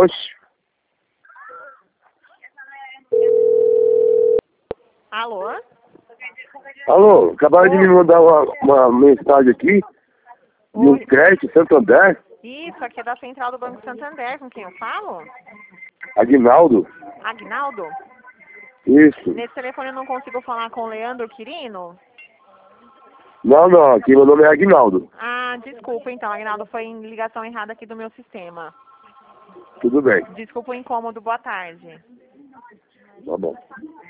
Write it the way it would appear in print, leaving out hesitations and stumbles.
Oxe. Alô? Alô, acabaram de me mandar uma mensagem aqui de um crédito Santander. Isso, aqui é da Central do Banco Santander, com quem eu falo? Aguinaldo. Agnaldo? Isso. Nesse telefone eu não consigo falar com o Leandro Quirino? Não, aqui meu nome é Aguinaldo. Ah, desculpa então, Agnaldo, foi em ligação errada aqui do meu sistema. Tudo bem. Desculpa o incômodo, boa tarde. Tá bom.